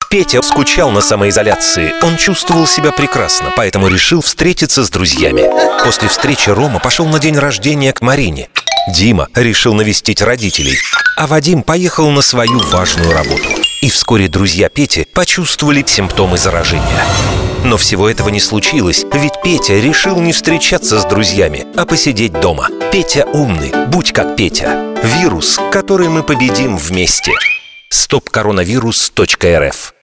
Петя скучал на самоизоляции. Он чувствовал себя прекрасно, поэтому решил встретиться с друзьями. После встречи Рома пошел на день рождения к Марине. Дима решил навестить родителей, а Вадим поехал на свою важную работу. И вскоре друзья Пети почувствовали симптомы заражения. Но всего этого не случилось, ведь Петя решил не встречаться с друзьями, а посидеть дома. Петя умный, будь как Петя. Вирус, который мы победим вместе. stopcoronavirus.rf